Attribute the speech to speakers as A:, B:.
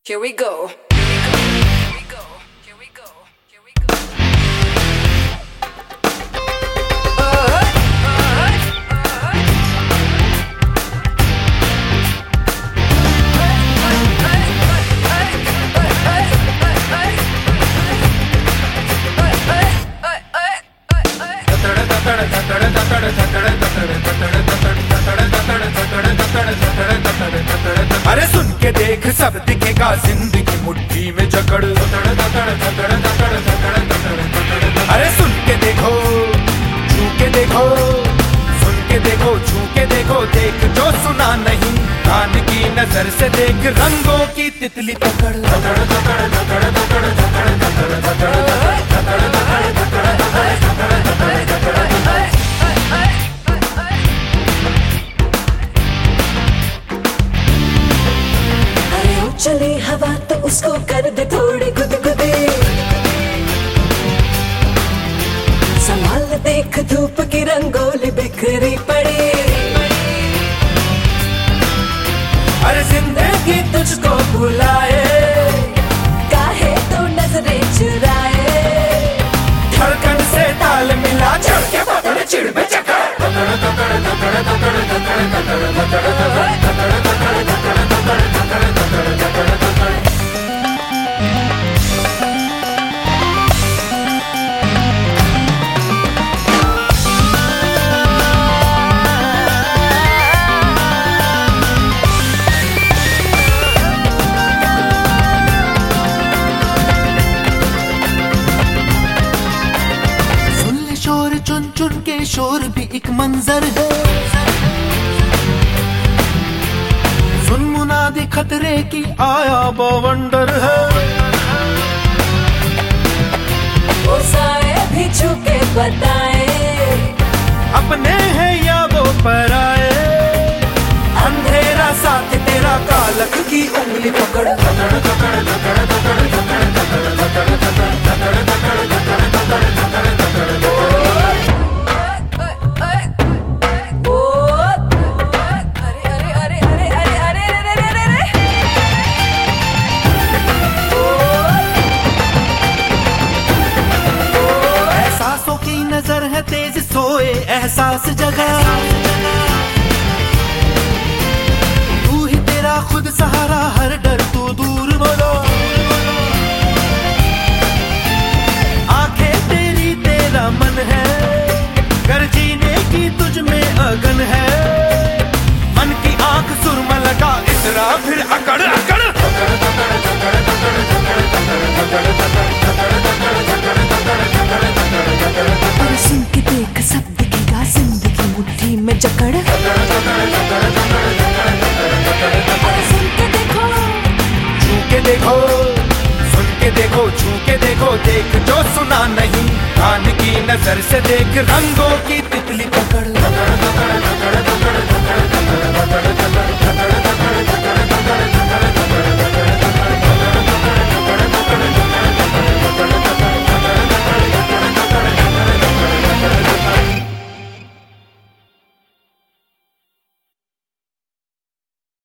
A: Here we go.
B: अरे सुन के देख सब दिखेगा जिंदगी मुट्ठी में जकड़। अरे सुन के देखो, छू के देखो, सुन के देखो, छू के देखो, देख जो सुना नहीं, कान की नजर से देख रंगों की तितली पकड़।
A: चले हवा तो उसको कर दे थोड़ी गुदगुदी, संभाल देख धूप की रंगोली बिखरी पड़ी।
B: अरे जिंदगी तुझको बुलाए,
A: काहे तो नजरें चुराए,
B: धड़कन से ताल मिला, चढ़ के पकड़ चिड़ में चकड़।
C: चुन चुन के शोर भी एक मंजर है, सुन मुनादी खतरे की आया बवंडर है।
A: वो साए भी छुके बताए,
B: अपने हैं या वो पराए, अंधेरा साथ तेरा, कालक की उंगली पकड़।
C: नजर है तेज सोए एहसास जगा, तू ही तेरा खुद सहारा, हर डर तू दूर बोलो। आंखें तेरी तेरा मन है, कर जीने की तुझ में अगन है, मन की आंख सुरमा लगा, इतरा फिर अकड़ अकड़।
A: सुन के देख सब दिखेगा जिंदगी मुट्ठी में जकड़। सुन के देखो,
B: छू के देखो, सुन के देखो, छू के देखो, देख जो सुना नहीं, कान की नजर से देख रंगों की तितली पकड़।